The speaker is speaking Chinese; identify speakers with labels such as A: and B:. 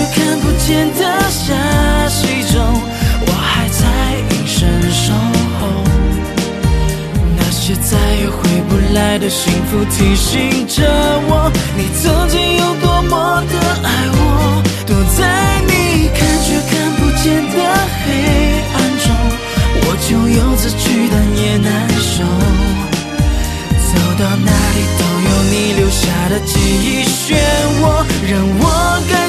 A: 看不见的下息中，我还在隐身守候。那些再也回不来的幸福提醒着我，你曾经有多么的爱我。躲在你看却看不见的黑暗中，我就有自驱但也难受。走到哪里都有你留下的记忆漩涡，让我感